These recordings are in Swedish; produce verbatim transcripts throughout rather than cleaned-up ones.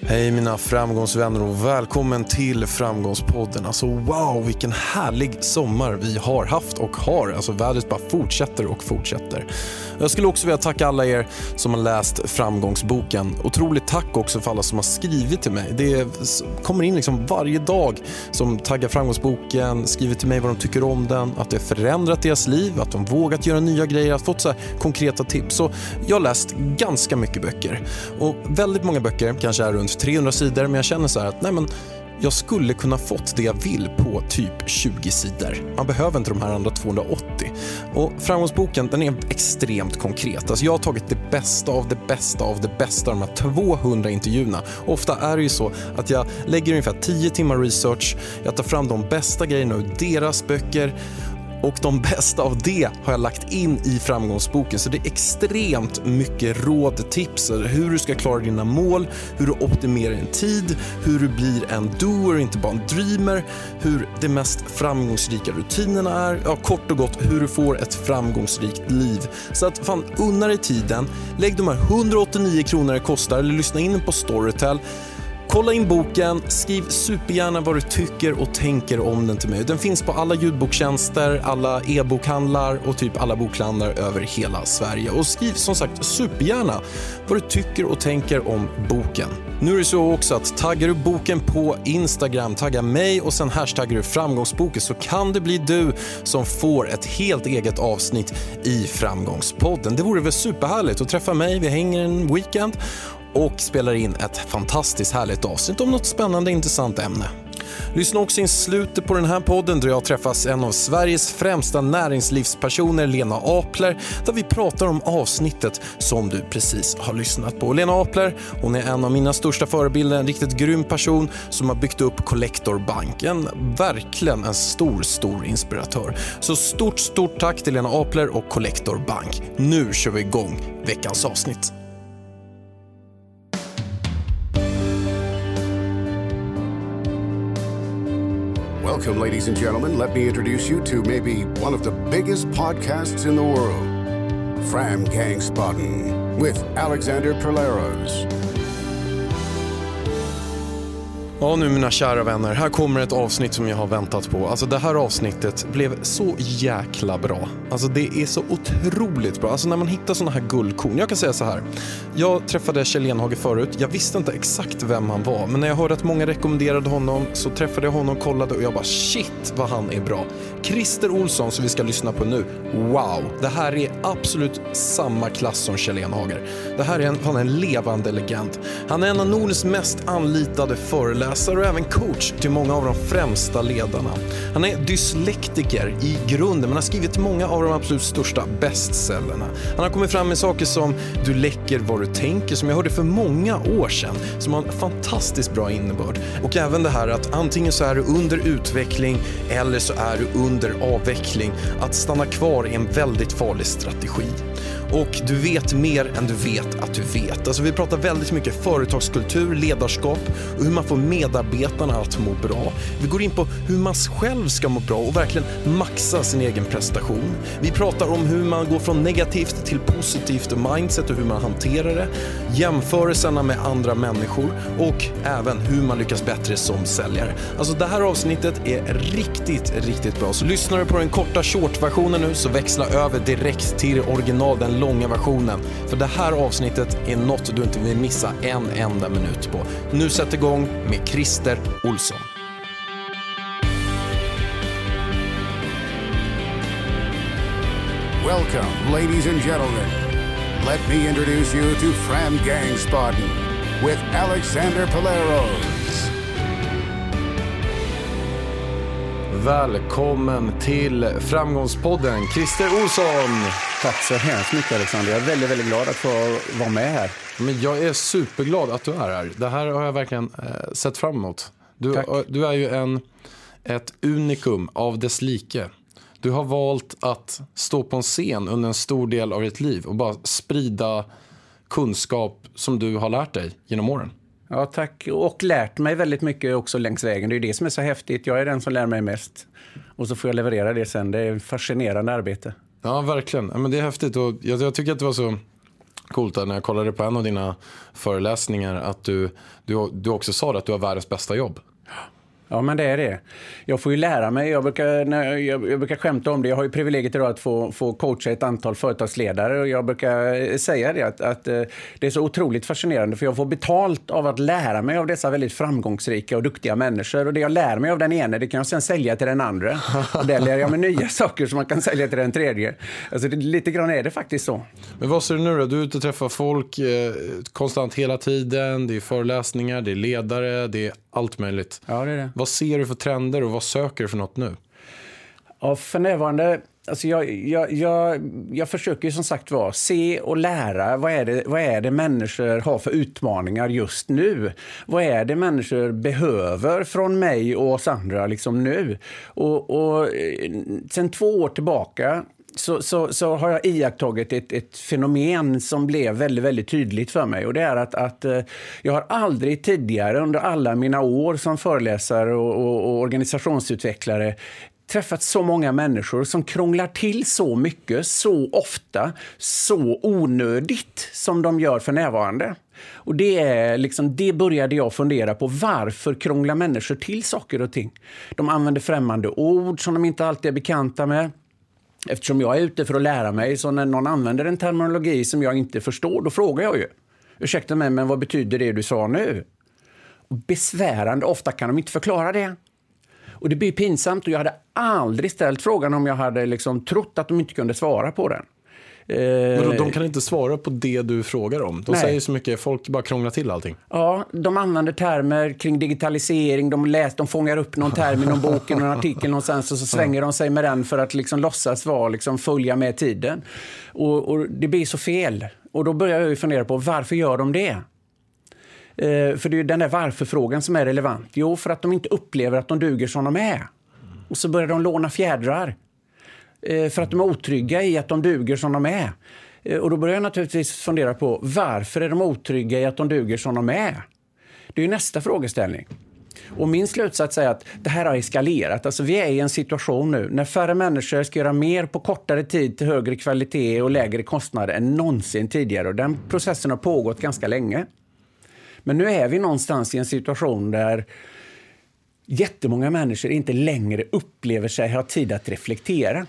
Hej mina framgångsvänner och välkommen till Framgångspodden. Alltså wow, vilken härlig sommar vi har haft och har. Alltså vädret bara fortsätter och fortsätter. Jag skulle också vilja tacka alla er som har läst Framgångsboken. Otroligt tack också för alla som har skrivit till mig. Det kommer in liksom varje dag som taggar Framgångsboken, skriver till mig vad de tycker om den, att det har förändrat deras liv, att de vågat göra nya grejer, att fått så här konkreta tips. Så jag har läst ganska mycket böcker. Och väldigt många böcker, kanske är runt trehundra sidor, men jag känner så här att nej men jag skulle kunna fått det jag vill på typ tjugo sidor. Man behöver inte de här andra tvåhundraåttio. Och Framgångsboken, den är extremt konkret. Alltså jag har tagit det bästa av det bästa av det bästa av de här tvåhundra intervjuerna. Ofta är det ju så att jag lägger ungefär tio timmar research. Jag tar fram de bästa grejerna ur deras böcker. Och de bästa av det har jag lagt in i Framgångsboken. Så det är extremt mycket råd, tips, hur du ska klara dina mål, hur du optimerar din tid, hur du blir en doer, inte bara en dreamer, hur de mest framgångsrika rutinerna är. Ja, kort och gott, hur du får ett framgångsrikt liv. Så att fan, unna dig tiden. Lägg de här hundraåttionio kronor det kostar eller lyssna in på Storytel. Kolla in boken, skriv supergärna vad du tycker och tänker om den till mig. Den finns på alla ljudboktjänster, alla e-bokhandlar och typ alla bokhandlar över hela Sverige. Och skriv som sagt supergärna vad du tycker och tänker om boken. Nu är det så också att taggar du boken på Instagram, tagga mig och sen hashtaggar du Framgångsboken, så kan det bli du som får ett helt eget avsnitt i Framgångspodden. Det vore väl superhärligt att träffa mig, vi hänger en weekend och spelar in ett fantastiskt härligt avsnitt om något spännande intressant ämne. Lyssna också in slutet på den här podden där jag träffas en av Sveriges främsta näringslivspersoner, Lena Apler, där vi pratar om avsnittet som du precis har lyssnat på. Lena Apler, hon är en av mina största förebilder, en riktigt grym person som har byggt upp Collector Bank. En, verkligen en stor, stor inspiratör. Så stort, stort tack till Lena Apler och Collector Bank. Nu kör vi igång veckans avsnitt. Welcome, ladies and gentlemen. Let me introduce you to maybe one of the biggest podcasts in the world, Framgångspodden, with Alexander Perleros. Ja, nu mina kära vänner, här kommer ett avsnitt som jag har väntat på. Alltså det här avsnittet blev så jäkla bra. Alltså det är så otroligt bra. Alltså när man hittar såna här guldkorn. Jag kan säga så här. Jag träffade Kjell Enhage förut. Jag visste inte exakt vem han var. Men när jag hörde att många rekommenderade honom så träffade jag honom, kollade och jag bara shit vad han är bra. Christer Olsson som vi ska lyssna på nu. Wow, det här är absolut samma klass som Kjell Enhage. Det här är en, han är en levande legend. Han är en av Nordens mest anlitade föreläsare och även coach till många av de främsta ledarna. Han är dyslektiker i grunden men har skrivit många av de absolut största bestsellerna. Han har kommit fram med saker som Du läcker vad du tänker, som jag hörde för många år sedan, som har en fantastiskt bra innebörd. Och även det här att antingen så är du under utveckling eller så är du under avveckling. Att stanna kvar är en väldigt farlig strategi. Och du vet mer än du vet att du vet. Alltså vi pratar väldigt mycket företagskultur, ledarskap och hur man får medarbetarna att må bra. Vi går in på hur man själv ska må bra och verkligen maxa sin egen prestation. Vi pratar om hur man går från negativt till positivt mindset och hur man hanterar det. Jämförelserna med andra människor och även hur man lyckas bättre som säljare. Alltså det här avsnittet är riktigt, riktigt bra. Så lyssnar du på den korta short-versionen nu så växla över direkt till original, den långa versionen. För det här avsnittet är något du inte vill missa en enda minut på. Nu sätter igång med Christer Olsson. Welcome, ladies and gentlemen. Let me introduce you to Framgångspodden with Alexander Perleros. Välkommen till Framgångspodden, Christer Olsson. Tack så hemskt mycket, Alexander. Jag är väldigt, väldigt glad att få vara med här. Men jag är superglad att du är här. Det här har jag verkligen eh, sett fram emot. Du, du är ju en, ett unikum av dess like. Du har valt att stå på en scen under en stor del av ditt liv och bara sprida kunskap som du har lärt dig genom åren. Ja, tack. Och lärt mig väldigt mycket också längs vägen. Det är det som är så häftigt. Jag är den som lär mig mest. Och så får jag leverera det sen. Det är ett fascinerande arbete. Ja, verkligen. Men det är häftigt. Och jag, jag tycker att det var så Coolt när jag kollade på en av dina föreläsningar att du, du, du också sa att du har världens bästa jobb. Ja, men det är det. Jag får ju lära mig. Jag brukar, när jag, jag brukar skämta om det. Jag har ju privilegiet idag att få, få coacha ett antal företagsledare. Och jag brukar säga det att, att det är så otroligt fascinerande. För jag får betalt av att lära mig av dessa väldigt framgångsrika och duktiga människor. Och det jag lär mig av den ene, det kan jag sen sälja till den andra. Och där lär jag mig nya saker som man kan sälja till den tredje. Alltså det, lite grann är det faktiskt så. Men vad ser du nu då? Du är ute och träffar folk eh, konstant hela tiden. Det är föreläsningar, det är ledare, det är allt möjligt. Ja, det är det. Vad ser du för trender och vad söker du för något nu? Ja, för närvarande, alltså jag, jag, jag, jag försöker ju som sagt vara se och lära. Vad är, det, vad är det människor har för utmaningar just nu? Vad är det människor behöver från mig och oss andra liksom nu? Och, och sen två år tillbaka Så, så, så har jag iakttagit ett, ett fenomen som blev väldigt, väldigt tydligt för mig. Och det är att, att jag har aldrig tidigare under alla mina år som föreläsare och, och, och organisationsutvecklare träffat så många människor som krånglar till så mycket, så ofta, så onödigt som de gör för närvarande. Och det, är liksom, det började jag fundera på. Varför krånglar människor till saker och ting? De använder främmande ord som de inte alltid är bekanta med. Eftersom jag är ute för att lära mig, så när någon använder en terminologi som jag inte förstår, då frågar jag ju. Ursäkta mig, men vad betyder det du sa nu? Och besvärande, ofta kan de inte förklara det. Och det blir pinsamt, och jag hade aldrig ställt frågan om jag hade liksom trott att de inte kunde svara på den. Men då, de kan inte svara på det du frågar om. De Nej. säger så mycket, folk bara krånglar till allting. Ja, de använder termer kring digitalisering. De, läs, de fångar upp någon term i någon bok eller någon artikel någonstans, och så svänger de sig med den för att liksom låtsas vara, liksom följa med tiden. Och, och det blir så fel. Och då börjar jag ju fundera på, varför gör de det? Eh, för det är ju den där varför-frågan som är relevant. Jo, för att de inte upplever att de duger som de är. Och så börjar de låna fjädrar. För att de är otrygga i att de duger som de är. Och då börjar jag naturligtvis fundera på, varför är de otrygga i att de duger som de är? Det är ju nästa frågeställning. Och min slutsats är att det här har eskalerat. Alltså vi är i en situation nu när färre människor ska göra mer på kortare tid till högre kvalitet och lägre kostnader än någonsin tidigare. Och den processen har pågått ganska länge. Men nu är vi någonstans i en situation där jättemånga människor inte längre upplever sig ha tid att reflektera.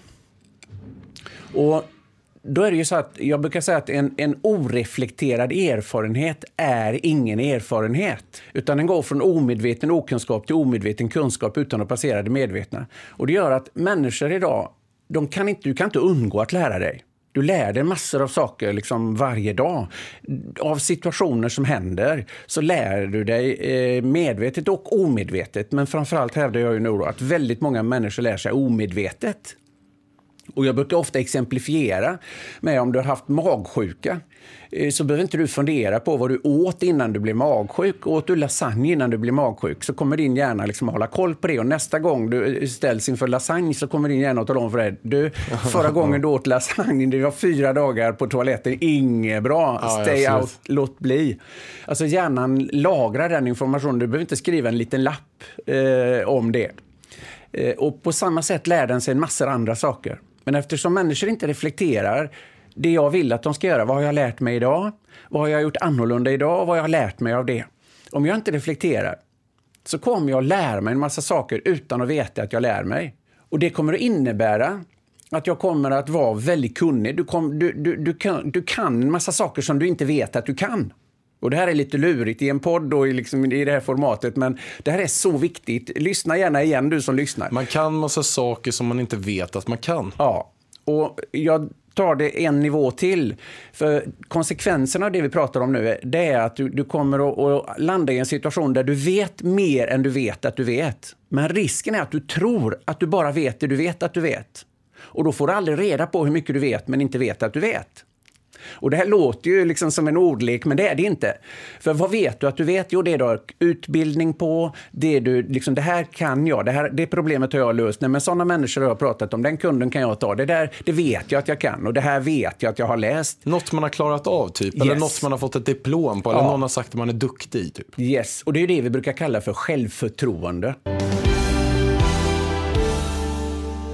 Och då är det ju så att jag brukar säga att en, en oreflekterad erfarenhet är ingen erfarenhet. Utan den går från omedveten okunskap till omedveten kunskap utan att passera det medvetna. Och det gör att människor idag, de kan inte, du kan inte undgå att lära dig. Du lär dig massor av saker liksom varje dag. Av situationer som händer så lär du dig eh, medvetet och omedvetet. Men framförallt hävdar jag ju nu då att väldigt många människor lär sig omedvetet. Och jag brukar ofta exemplifiera med, om du har haft magsjuka, så behöver inte du fundera på vad du åt innan du blev magsjuk. Åt du lasagne innan du blev magsjuk, så kommer din hjärna liksom hålla koll på det. Och nästa gång du ställs inför lasagne så kommer din hjärna att tala om för dig: du, förra gången du åt lasagne, det var fyra dagar på toaletten, inget bra, stay ja, out, låt bli. Alltså hjärnan lagrar den informationen, du behöver inte skriva en liten lapp eh, om det. Eh, och på samma sätt lär den sig en massa andra saker. Men eftersom människor inte reflekterar det jag vill att de ska göra, vad har jag lärt mig idag? Vad har jag gjort annorlunda idag? Vad har jag lärt mig av det? Om jag inte reflekterar så kommer jag lära mig en massa saker utan att veta att jag lär mig. Och det kommer att innebära att jag kommer att vara väldigt kunnig. Du, kom, du, du, du, kan, du kan en massa saker som du inte vet att du kan. Och det här är lite lurigt i en podd och liksom i det här formatet, men det här är så viktigt. Lyssna gärna igen, du som lyssnar. Man kan massa saker som man inte vet att man kan. Ja, och jag tar det en nivå till. För konsekvenserna av det vi pratar om nu, det är att du, du kommer att, att landa i en situation där du vet mer än du vet att du vet. Men risken är att du tror att du bara vet det du vet att du vet. Och då får du aldrig reda på hur mycket du vet men inte vet att du vet. Och det här låter ju liksom som en ordlek, men det är det inte. För vad vet du att du vet? Jo, det är då utbildning på, det är du, liksom, det här kan jag, det, här, det problemet har jag löst. Nej, men sådana människor har jag pratat om, den kunden kan jag ta, det där, det vet jag att jag kan, och det här vet jag att jag har läst. Något man har klarat av typ, yes. Eller något man har fått ett diplom på, eller ja. Någon har sagt att man är duktig typ. Yes, och det är det vi brukar kalla för självförtroende.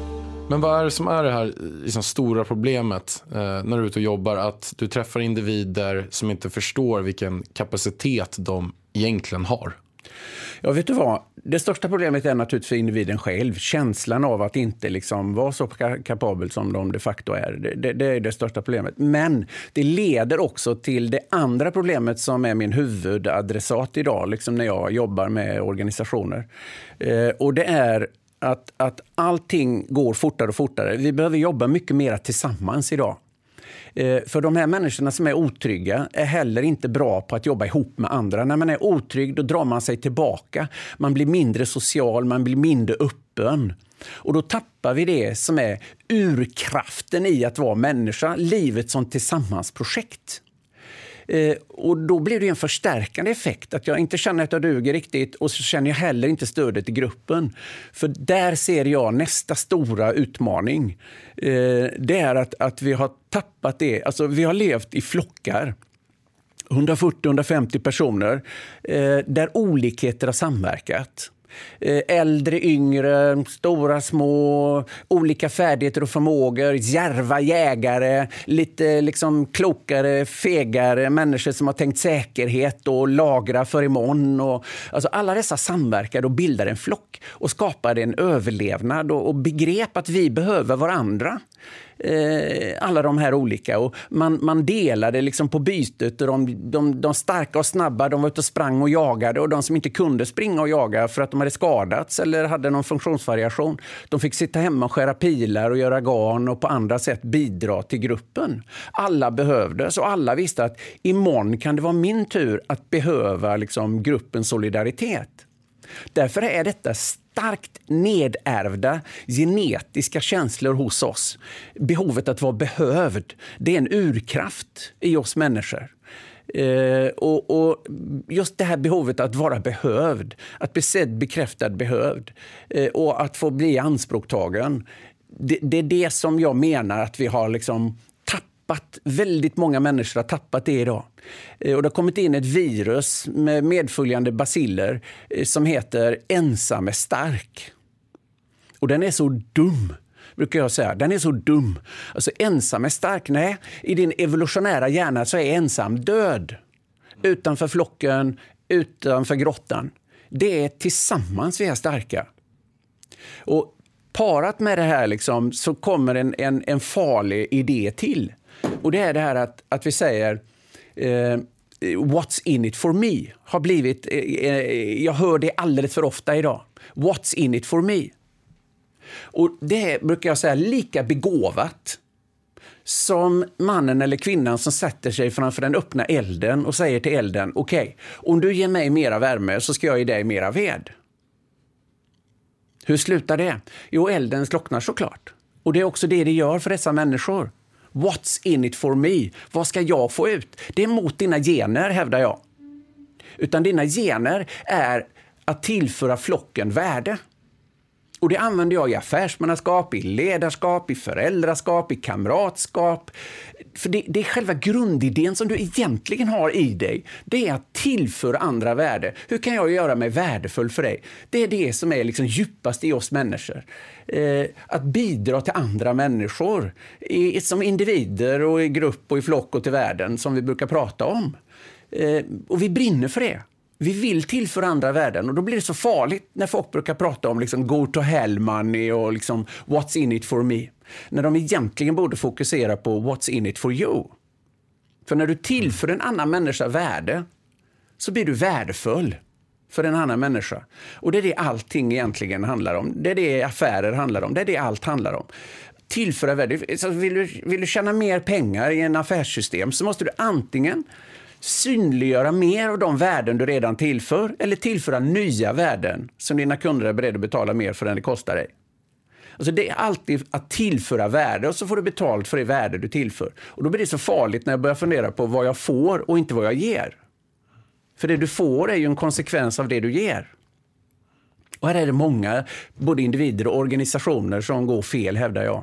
Men vad är det som är det här liksom, stora problemet eh, när du är ute och jobbar? Att du träffar individer som inte förstår vilken kapacitet de egentligen har. Ja, vet du vad? Det största problemet är naturligtvis för individen själv. Känslan av att inte liksom vara så kapabel som de de facto är. Det, det, det är det största problemet. Men det leder också till det andra problemet som är min huvudadressat idag, liksom när jag jobbar med organisationer. Eh, och det är att, att allting går fortare och fortare. Vi behöver jobba mycket mer tillsammans idag. För de här människorna som är otrygga är heller inte bra på att jobba ihop med andra. När man är otrygg då drar man sig tillbaka. Man blir mindre social, man blir mindre öppen. Och då tappar vi det som är urkraften i att vara människa. Livet som tillsammansprojekt. Eh, och då blir det en förstärkande effekt att jag inte känner att jag duger riktigt och så känner jag heller inte stödet i gruppen. För där ser jag nästa stora utmaning. Eh, det är att, att vi har tappat det. Alltså vi har levt i flockar. hundrafyrtio till hundrafemtio personer eh, där olikheter har samverkat. Äldre, yngre, stora, små, olika färdigheter och förmågor, djärva jägare, lite liksom klokare, fegare, människor som har tänkt säkerhet och lagra för imorgon. Och, alltså alla dessa samverkar och bildar en flock och skapar en överlevnad och, och begrep att vi behöver varandra. Eh, alla de här olika och man, man delade liksom på bytet och de, de, de starka och snabba de var ute och sprang och jagade och de som inte kunde springa och jaga för att de hade skadats eller hade någon funktionsvariation de fick sitta hemma och skära pilar och göra garn och på andra sätt bidra till gruppen. Alla behövdes och alla visste att imorgon kan det vara min tur att behöva liksom gruppens solidaritet. Därför är detta starkt nedärvda genetiska känslor hos oss. Behovet att vara behövd, det är en urkraft i oss människor. Eh, och, och just det här behovet att vara behövd, att bli sedd, bekräftad, behövd eh, och att få bli anspråktagen. Det, det är det som jag menar att vi har liksom tappat, väldigt många människor har tappat det idag. Eh, och det har kommit in ett virus med medföljande baciller eh, som heter ensam är stark. Och den är så dum, brukar jag säga. Den är så dum. Alltså ensam är stark, nej. I din evolutionära hjärna så är ensam död. Utanför flocken, utanför grottan. Det är tillsammans vi är starka. Och parat med det här liksom, så kommer en, en, en farlig idé till. Och det är det här att, att vi säger eh, what's in it for me har blivit, eh, jag hör det alldeles för ofta idag. What's in it for me? Och det brukar jag säga lika begåvat som mannen eller kvinnan som sätter sig framför den öppna elden och säger till elden, okej, okay, om du ger mig mera värme så ska jag ge dig mera ved. Hur slutar det? Jo, elden slocknar såklart. Och det är också det det gör för dessa människor. What's in it for me? Vad ska jag få ut? Det är mot dina gener, hävdar jag. Utan dina gener är att tillföra flocken värde. Och det använder jag i affärsmannaskap, i ledarskap, i föräldraskap, i kamratskap. För det, det är själva grundidén som du egentligen har i dig. Det är att tillföra andra värde. Hur kan jag göra mig värdefull för dig? Det är det som är liksom djupast i oss människor. Eh, att bidra till andra människor. I, som individer och i grupp och i flock och till världen som vi brukar prata om. Eh, och vi brinner för det. Vi vill tillföra andra värden och då blir det så farligt när folk brukar prata om liksom go to hell money och liksom what's in it for me. När de egentligen borde fokusera på what's in it for you. För när du tillför en annan människa värde så blir du värdefull för en annan människa. Och det är det allting egentligen handlar om. Det är det affärer handlar om. Det är det allt handlar om. Tillföra värde. Så vill du, vill du tjäna mer pengar i en affärssystem så måste du antingen synliggöra mer av de värden du redan tillför eller tillföra nya värden som dina kunder är beredda att betala mer för än det kostar dig. Alltså det är alltid att tillföra värde och så får du betalt för det värde du tillför. Och då blir det så farligt när jag börjar fundera på vad jag får och inte vad jag ger. För det du får är ju en konsekvens av det du ger. Och här är det många, både individer och organisationer som går fel, hävdar jag.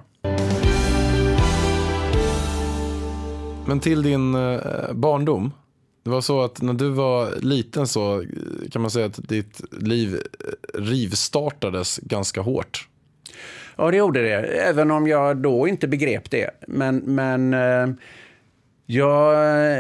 Men till din eh, barndom, det var så att när du var liten så kan man säga att ditt liv rivstartades ganska hårt. Ja, det gjorde det. Även om jag då inte begrep det. Men, men eh, jag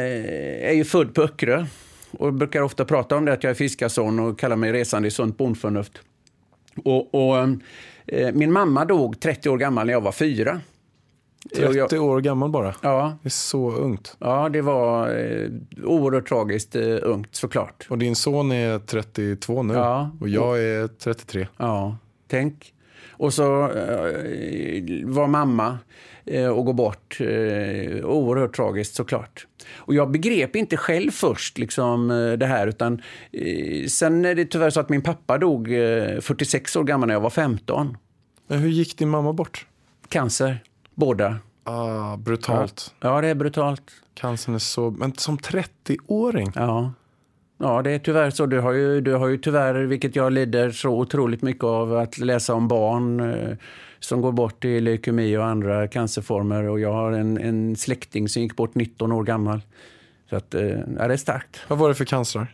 är ju född på Öckerö. Och brukar ofta prata om det, att jag är fiskarson och kallar mig resande i sunt bondförnuft. Och, och eh, min mamma dog trettio år gammal när jag var fyra. trettio jag, år gammal bara? Ja. Det är så ungt. Ja, det var eh, oerhört tragiskt eh, ungt, såklart. Och din son är trettiotvå nu, ja. Och jag är trettiotre. Ja, tänk. Och så eh, var mamma eh, och gå bort. Eh, oerhört tragiskt, såklart. Och jag begrep inte själv först liksom, det här, utan eh, sen är det tyvärr så att min pappa dog eh, fyrtiosex år gammal när jag var femton. Men hur gick din mamma bort? Cancer, båda. Ah, brutalt. Ja, ja, det är brutalt. Cancern är så... Men som trettio-åring? Ja. Ja, det är tyvärr så. Du har ju, du har ju tyvärr, vilket jag lider så otroligt mycket av, att läsa om barn eh, som går bort i leukemi och andra cancerformer. Och jag har en, en släkting som gick bort nitton år gammal. Så att, eh, ja, det är starkt. Vad var det för cancer?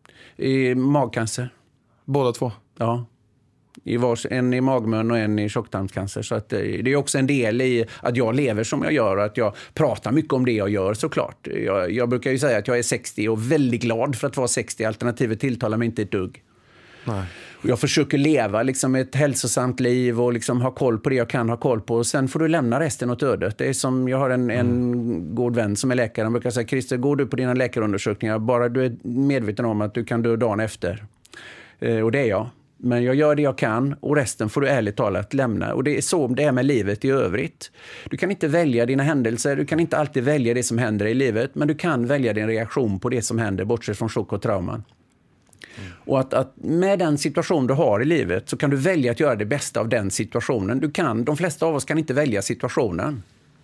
I magcancer. Båda två? Ja. I vars, en i magmun och en i tjocktarmscancer. Så att, det är också en del i att jag lever som jag gör. Att jag pratar mycket om det jag gör, såklart. Jag, jag brukar ju säga att jag är sextio och väldigt glad för att vara sextio. Alternativet tilltalar mig inte ett dugg. Nej. Och jag försöker leva liksom ett hälsosamt liv och liksom ha koll på det jag kan ha koll på. Och sen får du lämna resten åt ödet. Det är som, jag har en, mm. en god vän som är läkare. Han brukar säga, Christer, går du på dina läkarundersökningar bara du är medveten om att du kan dö dagen efter. Eh, och det är jag. Men jag gör det jag kan och resten får du ärligt talat lämna. Och det är så det är med livet i övrigt. Du kan inte välja dina händelser, du kan inte alltid välja det som händer i livet. Men du kan välja din reaktion på det som händer, bortsett från chock och trauman. Mm. Och att, att med den situation du har i livet så kan du välja att göra det bästa av den situationen. Du kan, de flesta av oss kan inte välja situationen.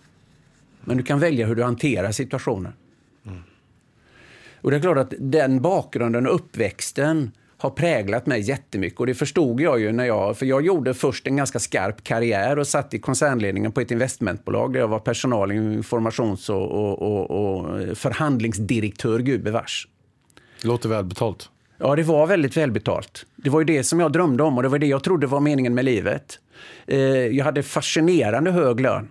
Men du kan välja hur du hanterar situationen. Mm. Och det är klart att den bakgrunden och uppväxten har präglat mig jättemycket, och det förstod jag ju när jag, för jag gjorde först en ganska skarp karriär och satt i koncernledningen på ett investmentbolag där jag var personal, informations- och, och, och, och förhandlingsdirektör, gud bevars. Låter välbetalt. Ja, det var väldigt välbetalt. Det var ju det som jag drömde om och det var det jag trodde var meningen med livet. Jag hade fascinerande hög lön.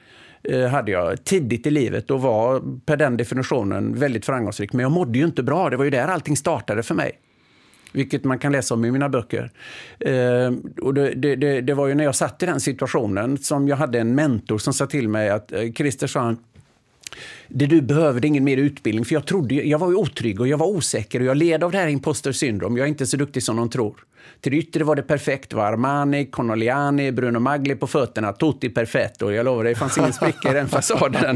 Hade jag tidigt i livet och var per den definitionen väldigt framgångsrik, men jag mådde ju inte bra. Det var ju där allting startade för mig. Vilket man kan läsa om i mina böcker. Eh, och det, det, det var ju när jag satt i den situationen som jag hade en mentor som sa till mig att eh, Christer, sa han, det du behöver är ingen mer utbildning. För jag trodde, jag var ju otrygg och jag var osäker och jag led av det här imposter syndrom. Jag är inte så duktig som någon tror. Till det yttre var det perfekt. Det var Armani, Conogliani, Bruno Magli på fötterna. Tutti perfetto. Och jag lovar, det fanns ingen spricka i den fasaden.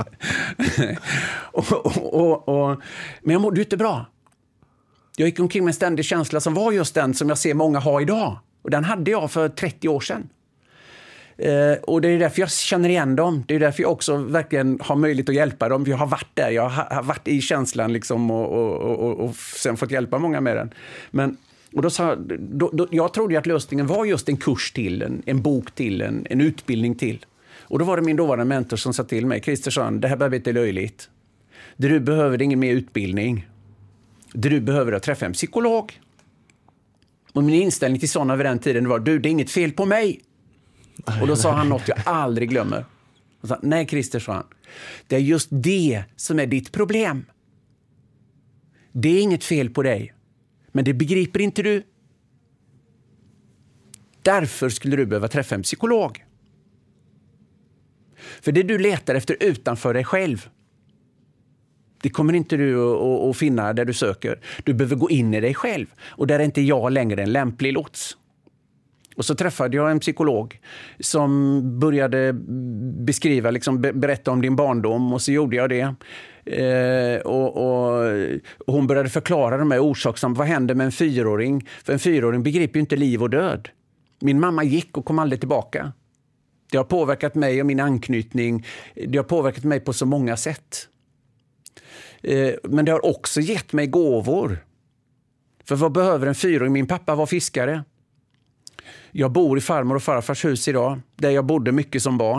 och, och, och, och, men jag mådde ju inte bra. Jag gick omkring med en ständig känsla som var just den som jag ser många ha idag. Och den hade jag för trettio år sedan. Eh, och det är därför jag känner igen dem. Det är därför jag också verkligen har möjlighet att hjälpa dem. Jag har varit där, jag har varit i känslan liksom och, och, och, och sen fått hjälpa många med den. Men, och då sa, då, då, jag trodde att lösningen var just en kurs till, en, en bok till, en, en utbildning till. Och då var det min dåvarande mentor som sa till mig, Kristersson, det här börjar bli löjligt. Det du behöver är ingen mer utbildning. Det du behöver är att träffa en psykolog. Och min inställning till sådana vid den tiden var, du, det är inget fel på mig. Och då sa han något jag aldrig glömmer. Han sa, nej Christer, sa han, det är just det som är ditt problem. Det är inget fel på dig. Men det begriper inte du. Därför skulle du behöva träffa en psykolog. För det du letar efter utanför dig själv, det kommer inte du att, att finna där du söker. Du behöver gå in i dig själv. Och där är inte jag längre en lämplig lots. Och så träffade jag en psykolog som började beskriva, liksom berätta om din barndom. Och så gjorde jag det. Eh, och, och, och hon började förklara de här orsakerna. Vad händer med en fyraåring? För en fyraåring begriper ju inte liv och död. Min mamma gick och kom aldrig tillbaka. Det har påverkat mig och min anknytning. Det har påverkat mig på så många sätt. Men det har också gett mig gåvor. För vad behöver en fyraåring? Min pappa var fiskare. Jag bor i farmor och farfars hus idag. Där jag bodde mycket som barn.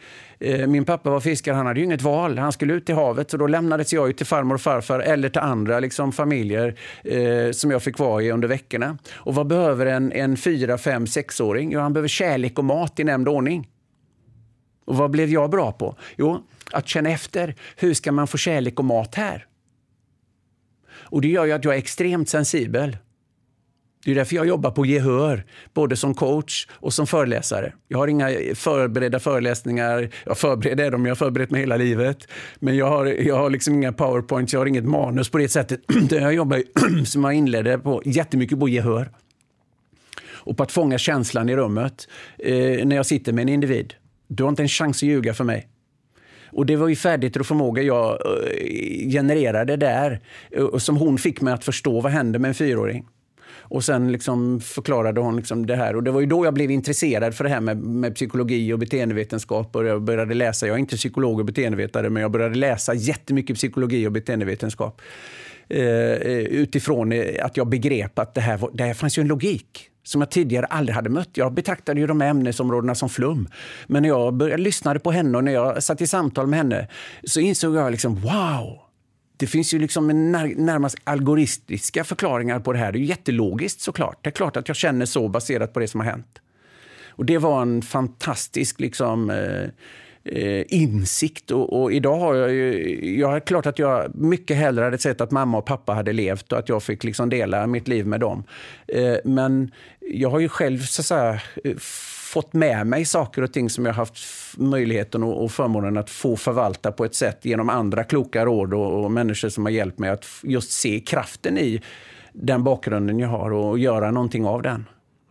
Min pappa var fiskare, han hade ju inget val. Han skulle ut i havet, så då lämnades jag ut till farmor och farfar eller till andra liksom, familjer eh, som jag fick vara i under veckorna. Och vad behöver en, en fyra, fem, sexåring? Jo, han behöver kärlek och mat i nämnd ordning. Och vad blev jag bra på? Jo, att känna efter. Hur ska man få kärlek och mat här? Och det gör ju att jag är extremt sensibel. Det är därför jag jobbar på gehör, både som coach och som föreläsare. Jag har inga förberedda föreläsningar. Jag förbereder dem, jag har förberett mig hela livet. Men jag har, jag har liksom inga powerpoints, jag har inget manus på det sättet. Jag jobbar som jag inledde på jättemycket på gehör. Och på att fånga känslan i rummet eh, när jag sitter med en individ. Du har inte en chans att ljuga för mig. Och det var ju färdigt och förmåga jag genererade där. Som hon fick mig att förstå vad hände med en fyraåring. Och sen liksom förklarade hon liksom det här. Och det var ju då jag blev intresserad för det här med, med psykologi och beteendevetenskap. Och jag började läsa, jag är inte psykolog och beteendevetare, men jag började läsa jättemycket psykologi och beteendevetenskap. Eh, utifrån att jag begrep att det här, var, det här fanns ju en logik som jag tidigare aldrig hade mött. Jag betraktade ju de här ämnesområdena som flum. Men när jag började, lyssnade på henne och när jag satt i samtal med henne så insåg jag liksom, wow! Det finns ju liksom en när, närmast algoritmiska förklaringar på det här. Det är ju jättelogiskt såklart. Det är klart att jag känner så baserat på det som har hänt. Och det var en fantastisk liksom, eh, eh, insikt. Och, och idag har jag ju... Jag har klart att jag mycket hellre hade sett att mamma och pappa hade levt och att jag fick liksom dela mitt liv med dem. Eh, men jag har ju själv så att säga, fått med mig saker och ting som jag har haft möjligheten och förmånen att få förvalta på ett sätt genom andra kloka råd och, och människor som har hjälpt mig att just se kraften i den bakgrunden jag har och göra någonting av den.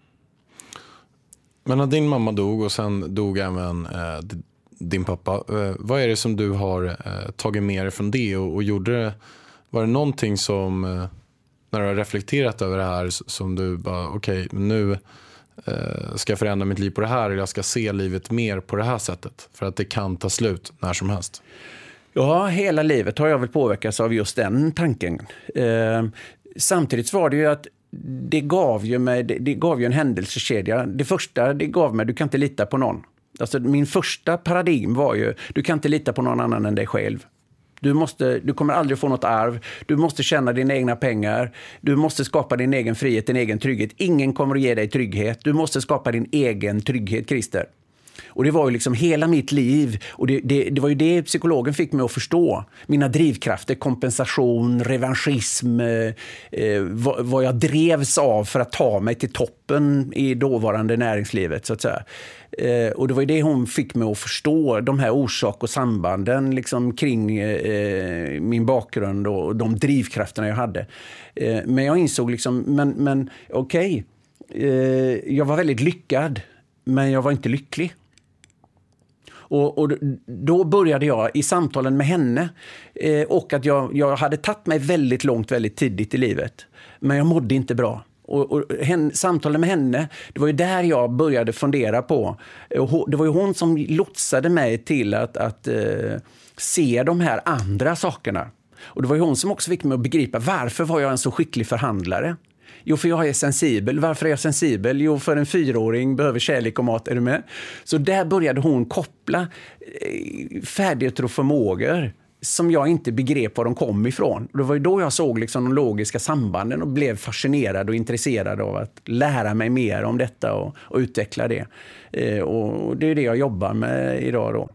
Men när din mamma dog och sen dog även eh, din pappa, eh, vad är det som du har eh, tagit med dig från det och, och gjorde det, var det någonting som eh, när du har reflekterat över det här som du bara okej, okay, nu ska jag förändra mitt liv på det här eller jag ska se livet mer på det här sättet för att det kan ta slut när som helst? Ja, hela livet har jag väl påverkats av just den tanken. Eh, samtidigt var det ju att det gav ju mig, det, det gav ju en händelsekedja. Det första det gav mig, du kan inte lita på någon. Alltså min första paradigm var ju, du kan inte lita på någon annan än dig själv. Du, måste, du kommer aldrig få något arv. Du måste tjäna dina egna pengar. Du måste skapa din egen frihet, din egen trygghet. Ingen kommer att ge dig trygghet. Du måste skapa din egen trygghet, Christer. Och det var ju liksom hela mitt liv. Och det, det, det var ju det psykologen fick mig att förstå. Mina drivkrafter, kompensation, revanschism. Eh, vad, vad jag drevs av för att ta mig till toppen i dåvarande näringslivet, så att säga. Eh, och det var ju det hon fick mig att förstå. De här orsak och sambanden liksom, kring eh, min bakgrund och de drivkrafterna jag hade. Eh, men jag insåg liksom, men, men okej. Okay, eh, jag var väldigt lyckad. Men jag var inte lycklig. Och, och då började jag i samtalen med henne. Eh, och att jag, jag hade tagit mig väldigt långt, väldigt tidigt i livet. Men jag mådde inte bra. Och, och henne, samtalen med henne, det var ju där jag började fundera på. Och det var ju hon som lotsade mig till att, att eh, se de här andra sakerna. Och det var ju hon som också fick mig att begripa varför var jag en så skicklig förhandlare. Jo, för jag är sensibel. Varför är jag sensibel? Jo, för en fyraåring behöver kärlek och mat. Är du med? Så där började hon koppla färdigheter och förmågor som jag inte begrep var de kom ifrån. Och det var ju då jag såg liksom de logiska sambanden och blev fascinerad och intresserad av att lära mig mer om detta och, och utveckla det. Eh, och det är det jag jobbar med idag då.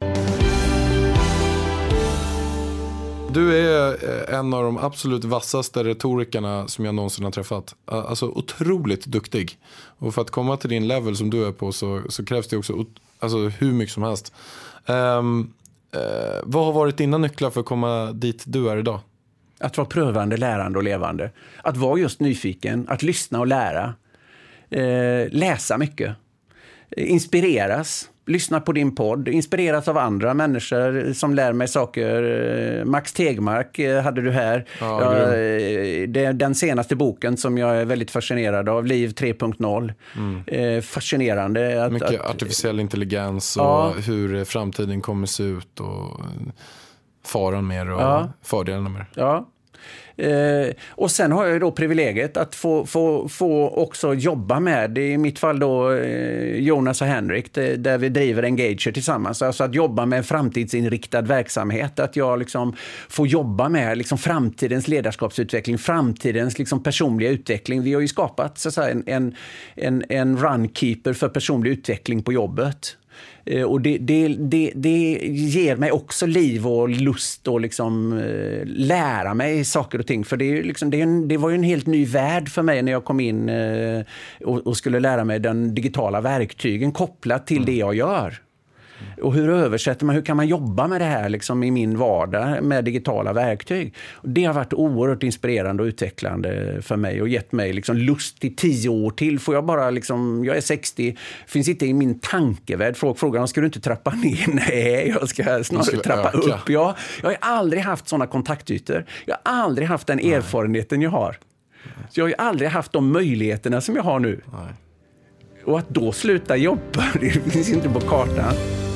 Du är en av de absolut vassaste retorikerna som jag någonsin har träffat. Alltså otroligt duktig. Och för att komma till din level som du är på så, så krävs det också alltså, hur mycket som helst. Um, uh, vad har varit dina nycklar för att komma dit du är idag? Att vara prövande, lärande och levande. Att vara just nyfiken. Att lyssna och lära. Uh, läsa mycket. Uh, inspireras. Lyssna på din podd, inspireras av andra människor som lär mig saker. Max Tegmark hade du här. Ja, ja, det är den senaste boken som jag är väldigt fascinerad av, Liv tre punkt noll. Mm. Fascinerande. Att, mycket att, artificiell intelligens och ja. Hur framtiden kommer se ut och faran med och ja. Fördelarna med. Ja. Eh, och sen har jag då privilegiet att få, få, få också jobba med, i mitt fall då eh, Jonas och Henrik, det, där vi driver Engager tillsammans. Alltså att jobba med en framtidsinriktad verksamhet, att jag liksom får jobba med liksom framtidens ledarskapsutveckling, framtidens liksom personliga utveckling. Vi har ju skapat så att säga, en, en, en, en runkeeper för personlig utveckling på jobbet. Och det, det, det, det ger mig också liv och lust att liksom, eh, lära mig saker och ting. För det, är liksom, det, är en, det var ju en helt ny värld för mig när jag kom in eh, och, och skulle lära mig den digitala verktygen kopplat till mm. det jag gör. Och hur översätter man, hur kan man jobba med det här liksom i min vardag med digitala verktyg? Och det har varit oerhört inspirerande och utvecklande för mig och gett mig liksom lust i tio år till. Får jag bara liksom, jag är sextio, finns inte i min tankevärld. Frågan, ska du inte trappa ner? Nej, jag ska snarare trappa öka. upp. Ja, jag har aldrig haft sådana kontaktytor. Jag har aldrig haft den erfarenheten jag har. Så jag har aldrig haft de möjligheterna som jag har nu. Nej. Och att då sluta jobba, det finns inte på kartan.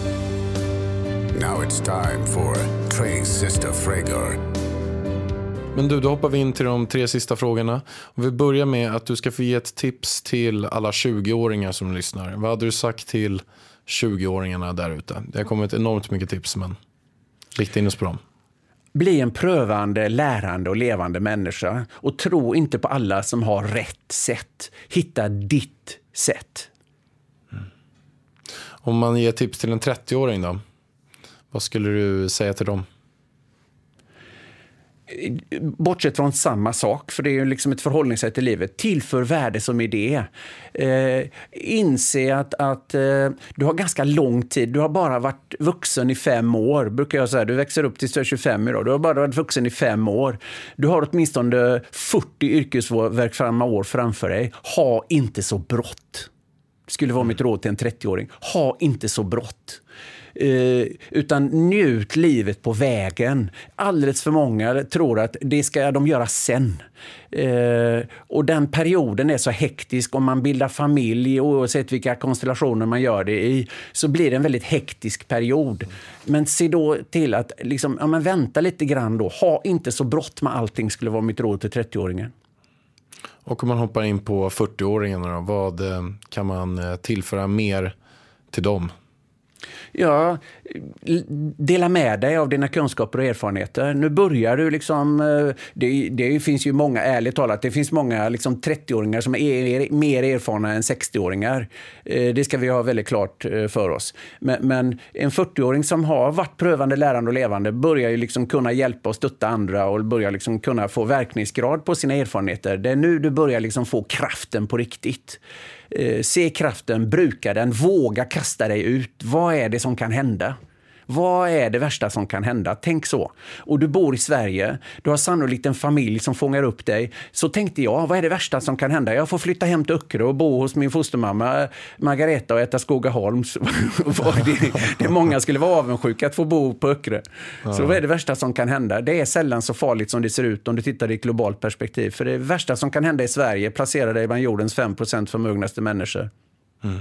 Now it's time for Trace Sister Frager. Men du, då hoppar vi in till de tre sista frågorna. Och vi börjar med att du ska få ge ett tips till alla tjugo-åringar som lyssnar. Vad hade du sagt till tjugo-åringarna där ute? Det har kommit enormt mycket tips, men rikta in oss på dem. Bli en prövande, lärande och levande människa. Och tro inte på alla som har rätt sätt. Hitta ditt sätt. Mm. Om man ger tips till en trettio-åring då? Vad skulle du säga till dem? Bortsett från samma sak, för det är ju liksom ett förhållningssätt i livet. Tillför värde som idé. Eh, inse att, att eh, du har ganska lång tid. Du har bara varit vuxen i fem år, brukar jag säga. Du växer upp till tjugofem idag. Du har bara varit vuxen i fem år. Du har åtminstone fyrtio yrkesverksamma år framför dig. Ha inte så brått. Det skulle vara mitt råd till en trettio-åring. Ha inte så brått. Uh, utan njut livet på vägen. Alldeles för många tror att det ska de göra sen. Uh, och den perioden är så hektisk. Om man bildar familj, oavsett vilka konstellationer man gör det i, så blir det en väldigt hektisk period. Men se då till att liksom, ja, men vänta lite grann då. Ha inte så brått med allting, skulle vara mitt råd till trettio-åringen. Och om man hoppar in på fyrtio-åringarna då, vad kan man tillföra mer till dem? Ja, dela med dig av dina kunskaper och erfarenheter. Nu börjar du liksom, det, det finns ju många, ärligt talat, det finns många liksom trettio-åringar som är mer erfarna än sextio-åringar. Det ska vi ha väldigt klart för oss. Men, men en fyrtio-åring som har varit prövande, lärande och levande börjar ju liksom kunna hjälpa och stötta andra och börjar liksom kunna få verkningsgrad på sina erfarenheter. Det är nu du börjar liksom få kraften på riktigt. Se kraften, bruka den, våga kasta dig ut. Vad är det som kan hända? Vad är det värsta som kan hända? Tänk så. Och du bor i Sverige, du har sannolikt en familj som fångar upp dig. Så tänkte jag, vad är det värsta som kan hända? Jag får flytta hem till Öckerö och bo hos min fostermamma Margareta och äta Skogaholms. det, det många skulle vara avundsjuka att få bo på Öckerö. Ja. Så vad är det värsta som kan hända? Det är sällan så farligt som det ser ut om du tittar i ett globalt perspektiv. För det värsta som kan hända i Sverige placerar dig bland jordens fem procent förmögnaste människor. Mm.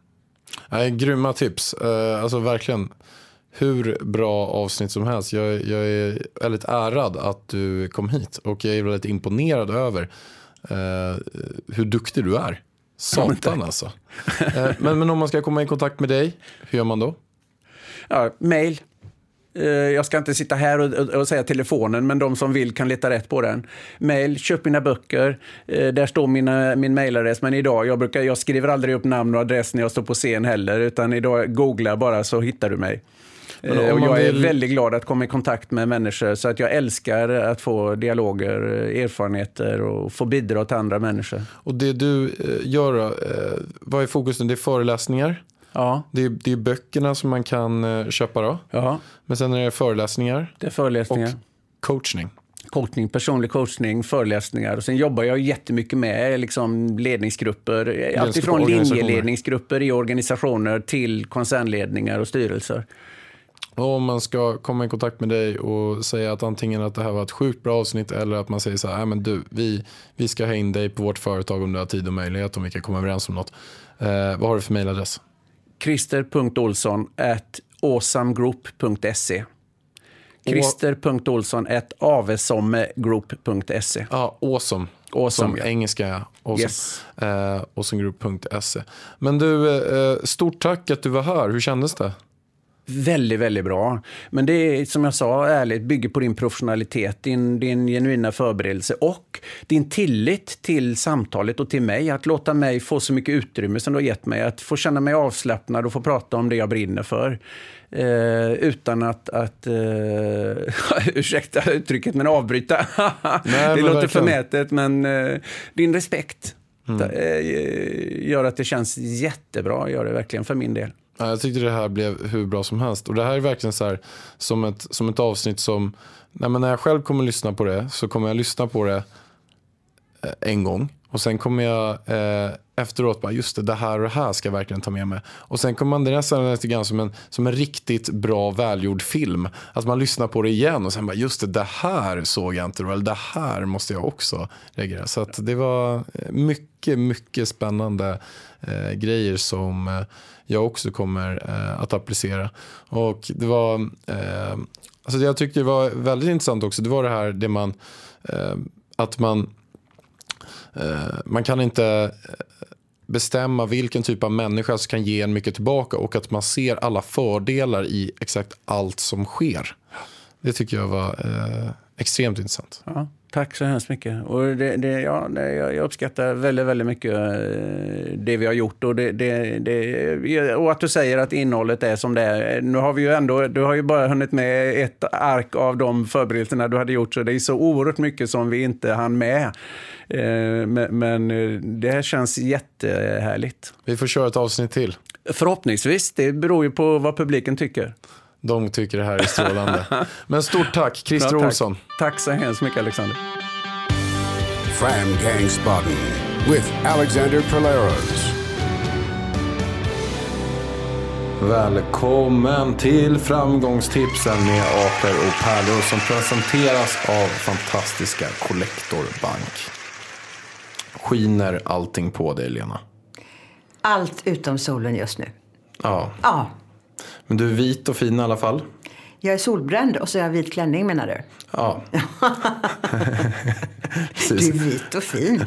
Nej, grymma tips. Uh, alltså verkligen. Hur bra avsnitt som helst. Jag, jag är väldigt ärad att du kom hit. Och jag är väldigt imponerad över eh, hur duktig du är. Satan alltså. Eh, men, men om man ska komma i kontakt med dig, hur gör man då? Ja, mail. Eh, jag ska inte sitta här och, och, och säga telefonen, men de som vill kan leta rätt på den. Mail, köp mina böcker. Eh, där står mina, min mailadress. Men idag, jag, brukar, jag skriver aldrig upp namn och adress när jag står på scen heller. Utan idag googla bara så hittar du mig. Och jag är vill... väldigt glad att komma i kontakt med människor, så att jag älskar att få dialoger, erfarenheter och få bidra till andra människor. Och det du gör, vad är fokusen? Det är föreläsningar? Ja. Det är, det är böckerna som man kan köpa då? Ja. Men sen är det föreläsningar? Det är föreläsningar. Och coachning? Coachning, personlig coachning, föreläsningar. Och sen jobbar jag jättemycket med liksom ledningsgrupper. Alltifrån linjeledningsgrupper i organisationer till koncernledningar och styrelser. Och om man ska komma i kontakt med dig och säga att antingen att det här var ett sjukt bra avsnitt, eller att man säger så här, nej men du, vi, vi ska ha in dig på vårt företag om du har tid och möjlighet, om vi kan komma överens om något. Eh, vad har du för mejladress? christer punkt olsson at awesomegroup punkt se Christer punkt olsson at avesomegroup punkt se. Ja, awesome. Awesome, som ja. engelska. Awesome. Yes. Eh, awesomegroup punkt se. Men du, eh, stort tack att du var här. Hur kändes det? Väldigt, väldigt bra. Men det är, som jag sa, ärligt, bygger på din professionalitet, din, din genuina förberedelse och din tillit till samtalet och till mig. Att låta mig få så mycket utrymme som du har gett mig. Att få känna mig avslappnad och få prata om det jag brinner för. Eh, utan att, att eh, ursäkta uttrycket, men avbryta. Nej, det men låter verkligen förmätet, men eh, din respekt mm. eh, gör att det känns jättebra. Gör det verkligen för min del. Ja, jag tyckte det här blev hur bra som helst. Och det här är verkligen så här, som ett, som ett avsnitt som... Nej, men när jag själv kommer lyssna på det så kommer jag lyssna på det eh, en gång. Och sen kommer jag eh, efteråt bara, just det, det här och det här ska jag verkligen ta med mig. Och sen kommer man det nästan lite grann som en, som en riktigt bra, välgjord film. Att man lyssnar på det igen och sen bara, just det, det här såg jag inte. Eller det här måste jag också reagera. Så att det var mycket, mycket spännande eh, grejer som... Eh, jag också kommer eh, att applicera. Och det var eh, alltså det jag tyckte det var väldigt intressant också, det var det här det man eh, att man eh, man kan inte bestämma vilken typ av människa som kan ge en mycket tillbaka och att man ser alla fördelar i exakt allt som sker. Det tycker jag var eh, extremt intressant. Ja. Tack så hemskt mycket. Och det, det, ja, det, jag uppskattar väldigt, väldigt mycket det vi har gjort. Och, det, det, det, och att du säger att innehållet är som det är. Nu har vi ju ändå, du har ju bara hunnit med ett ark av de förberedelserna du hade gjort. Så det är så oerhört mycket som vi inte hann med. Men, men det här känns jättehärligt. Vi får köra ett avsnitt till. Förhoppningsvis. Det beror ju på vad publiken tycker. De tycker det här är strålande. Men stort tack, Christer ja, Olsson. Tack så hemskt mycket, Alexander. Fram Gangsbaden with Alexander Polaros. Välkommen till framgångstipsen med apor och pärlor som presenteras av fantastiska Collector Bank. Skiner allting på dig, Lena? Allt utom solen just nu. Ja. Ja. Men du är vit och fin i alla fall. Jag är solbränd och så är jag vit klänning, menar du? Ja. Du är vit och fin.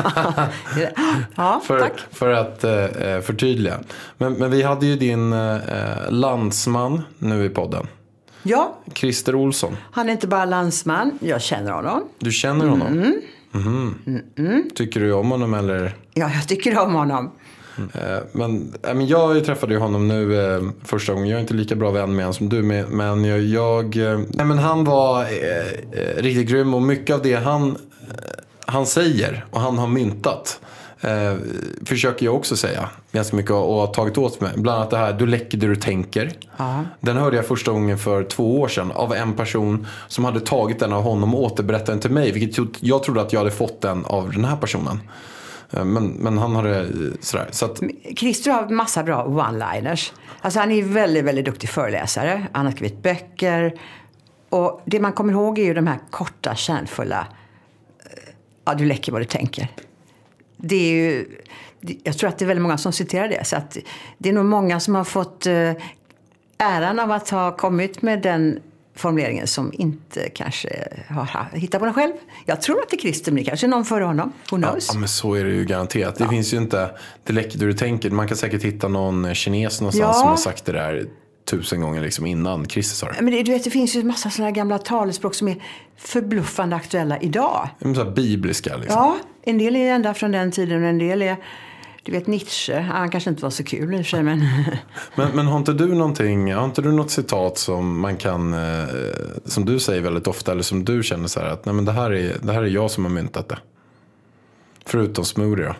Ja, för, tack. För att eh, förtydliga. Men, men vi hade ju din eh, landsman nu i podden. Ja. Christer Olsson. Han är inte bara landsman, jag känner honom. Du känner honom? Mm. Mm. Mm. Mm. Tycker du om honom eller? Ja, jag tycker om honom. Mm. Men, men jag träffade ju honom nu eh, första gången. Jag är inte lika bra vän med honom som du med, men jag, jag eh, nej, men han var eh, riktigt grym och mycket av det han, eh, han säger och han har myntat eh, försöker jag också säga ganska mycket och har tagit åt mig. Bland annat det här, du läcker det du tänker. Ja. Den hörde jag första gången för två år sedan av en person som hade tagit den av honom och återberättat den till mig, vilket jag trodde att jag hade fått den av den här personen. Men, men han har det sådär. Så att... Christer har massa bra one-liners. Alltså han är väldigt, väldigt duktig föreläsare. Han har skrivit böcker. Och det man kommer ihåg är ju de här korta, kärnfulla. Ja, du läcker vad du tänker. Det är ju... Jag tror att det är väldigt många som citerar det. Så att det är nog många som har fått äran av att ha kommit med den formuleringen som inte kanske har hittat på den själv. Jag tror att det är Christer, men det kanske är någon före honom. Who knows? Ja, men så är det ju garanterat. Det ja. finns ju inte det läcker du tänker. Man kan säkert hitta någon kines någonstans ja. som har sagt det där tusen gånger liksom innan Christer sa det. Men det, du vet, det finns ju en massa sådana gamla talespråk som är förbluffande aktuella idag. Så här bibliska liksom. Ja, en del är ända från den tiden och en del är... Du vet Nietzsche, han kanske inte var så kul i och för sig, men... men... Men har inte du någonting, har inte du något citat som man kan, eh, som du säger väldigt ofta, eller som du känner så här att nej men det här är, det här är jag som har myntat det? Förutom smoothie då?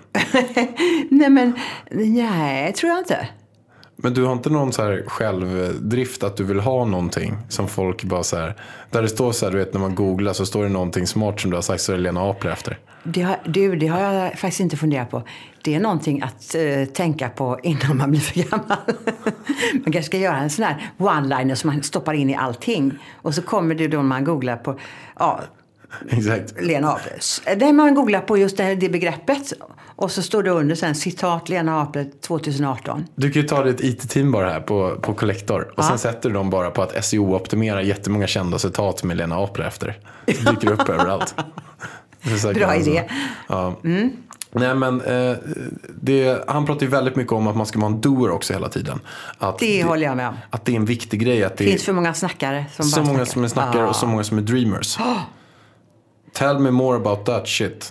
nej men, nej, tror jag inte. Men du har inte någon så här självdrift att du vill ha någonting som folk bara så här, där det står så här, du vet när man googlar så står det någonting smart som du har sagt så är det Lena Apler efter. Det har, du, det har jag faktiskt inte funderat på. Det är någonting att uh, tänka på innan man blir för gammal. Man kanske ska göra en sån här one-liner som man stoppar in i allting. Och så kommer det då när man googlar på, ja, Exakt. Lena Aples. Där man googlar på just det, det begreppet. Och så står det under sen citat Lena Aples tjugoarton. Du kan ju ta ditt I T-team bara här på, på Collector. Och ja. sen sätter du dem bara på att S E O-optimera jättemånga kända citat med Lena Aples efter. Det dyker upp överallt. Bra idé. Ja. Mm. Nej, men eh, det, han pratar ju väldigt mycket om att man ska vara en doer också hela tiden. Att det, det håller jag med om. Att det är en viktig grej. Att det finns för många snackare som så bara många snackar. som är snackare ah. och så många som är dreamers. Oh. Tell me more about that shit.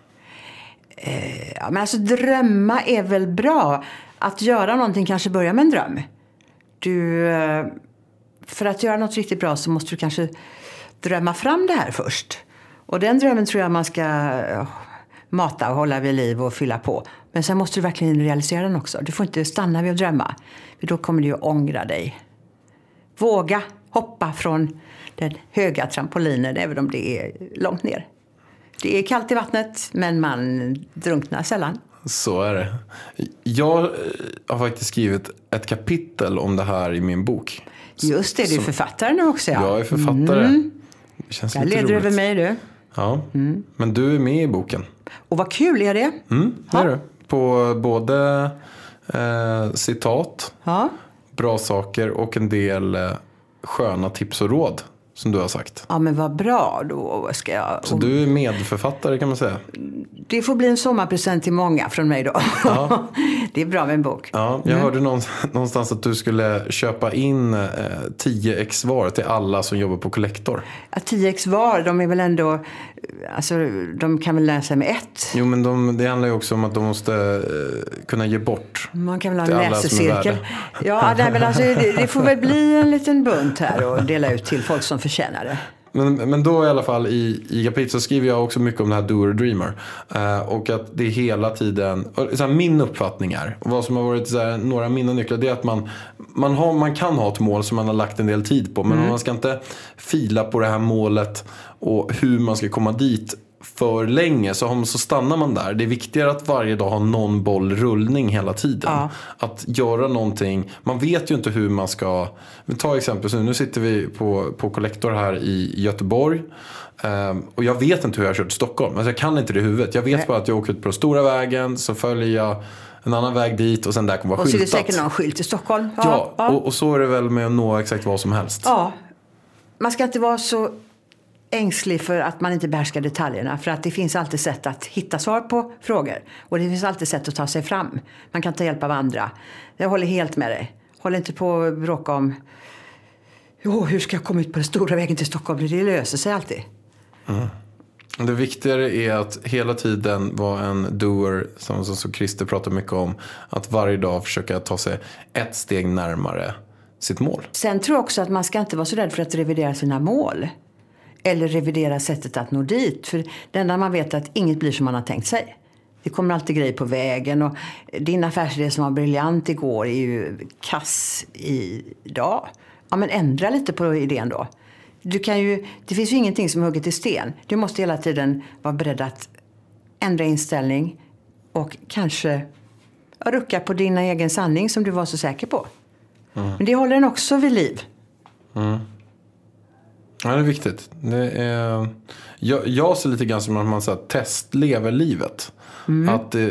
Eh, ja, men alltså drömma är väl bra. Att göra någonting kanske börja med en dröm. Du, eh, för att göra något riktigt bra så måste du kanske drömma fram det här först. Och den drömmen tror jag man ska oh, mata och hålla vid liv och fylla på. Men sen måste du verkligen realisera den också. Du får inte stanna vid att drömma. För då kommer du att ångra dig. Våga hoppa från den höga trampolinen även om det är långt ner. Det är kallt i vattnet men man drunknar sällan. Så är det. Jag har faktiskt skrivit ett kapitel om det här i min bok. Just det, du är författare nu också. Ja. Jag är författare. Mm. Det känns jag lite leder roligt. Över mig du. Ja, mm. Men du är med i boken. Och vad kul är det? Mm, det är det. På både eh, citat, ja. Bra saker och en del eh, sköna tips och råd som du har sagt. Ja, men vad bra. Då ska jag... Så du är medförfattare kan man säga. Det får bli en sommarpresent till många från mig då. Ja. Det är bra med en bok. Ja, jag mm. hörde någonstans att du skulle köpa in eh, tio ex var till alla som jobbar på Collector. Ja, tio ex var, de är väl ändå... Alltså, de kan väl läsa med ett. Jo, men de, det handlar ju också om att de måste eh, kunna ge bort. Man kan väl ha en läsecirkel. Ja, nej, men alltså, det, det får väl bli en liten bunt här och dela ut till folk som förtjänar det. Men, men då i alla fall i, i kapitlet så skriver jag också mycket om det här doer dreamer. Uh, och att det är hela tiden, så här, min uppfattning är, och vad som har varit så här, några mina nycklar, det är att man, man, har, man kan ha ett mål som man har lagt en del tid på. Men mm. man ska inte fila på det här målet och hur man ska komma dit för länge, så, så stannar man där. Det är viktigare att varje dag ha någon boll rullning hela tiden. Ja. Att göra någonting. Man vet ju inte hur man ska... Men ta exempel, så nu sitter vi på, på Collector här i Göteborg. Um, och jag vet inte hur jag har kört till Stockholm. Alltså jag kan inte det i huvudet. Jag vet Nej. bara att jag åker ut på den stora vägen, så följer jag en annan väg dit och sen där kommer vara skyltat. Och så är det säkert någon skylt i Stockholm. Ja, ja, ja. Och, och så är det väl med att nå exakt vad som helst. Ja, man ska inte vara så ängslig för att man inte behärskar detaljerna. För att det finns alltid sätt att hitta svar på frågor. Och det finns alltid sätt att ta sig fram. Man kan ta hjälp av andra. Jag håller helt med dig. Håll inte på att bråka om jo, hur ska jag komma ut på den stora vägen till Stockholm. Det löser sig alltid. Mm. Det viktigare är att hela tiden vara en doer, som, som Christer pratar mycket om. Att varje dag försöka ta sig ett steg närmare sitt mål. Sen tror jag också att man ska inte vara så rädd för att revidera sina mål. Eller revidera sättet att nå dit. För det enda man vet är att inget blir som man har tänkt sig. Det kommer alltid grejer på vägen. Och din affärsidé som var briljant igår är ju kass idag. Ja, men ändra lite på idén då. Du kan ju, det finns ju ingenting som hugger till sten. Du måste hela tiden vara beredd att ändra inställning. Och kanske rucka på din egen sanning som du var så säker på. Mm. Men det håller den också vid liv. Mm. Ja, det är viktigt. Det är, jag, jag ser lite grann som att man så här, testlever livet. Mm. Att eh,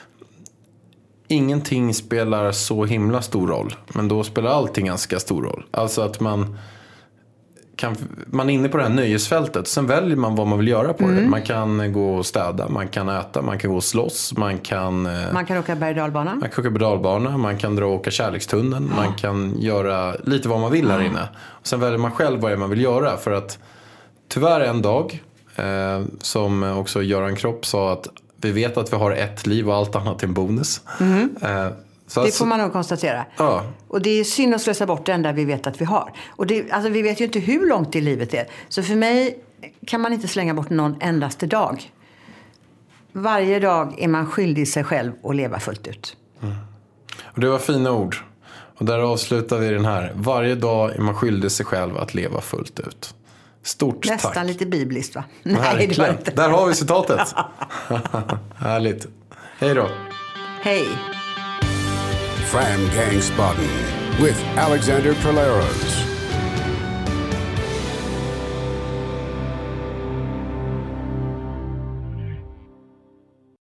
ingenting spelar så himla stor roll. Men då spelar allting ganska stor roll. Alltså att man kan, man är inne på det här nöjesfältet. Sen väljer man vad man vill göra på mm. det. Man kan gå och städa, man kan äta, man kan gå och slåss. Man kan, eh, man kan åka berg-dalbana. Man kan åka berg-dalbana, man kan dra och åka kärlekstunneln. Ja. Man kan göra lite vad man vill här inne. Och sen väljer man själv vad man vill göra. För att tyvärr en dag, eh, som också Göran Kropp sa, att vi vet att vi har ett liv och allt annat är en bonus. Mm. Eh, Så det får man nog konstatera. Ja. Och det är synd att slösa bort det enda vi vet att vi har. Och det, alltså vi vet ju inte hur långt i livet är. Så för mig kan man inte slänga bort någon endaste dag. Varje dag är man skyldig sig själv att leva fullt ut. Mm. Och det var fina ord. Och där avslutar vi den här. Varje dag är man skyldig sig själv att leva fullt ut. Stort Nästan tack. Nästan lite bibliskt va? Nej, det var inte. Där har vi citatet. Härligt. Hej då. Hej. Fram Gangsbaden with Alexander Perleros.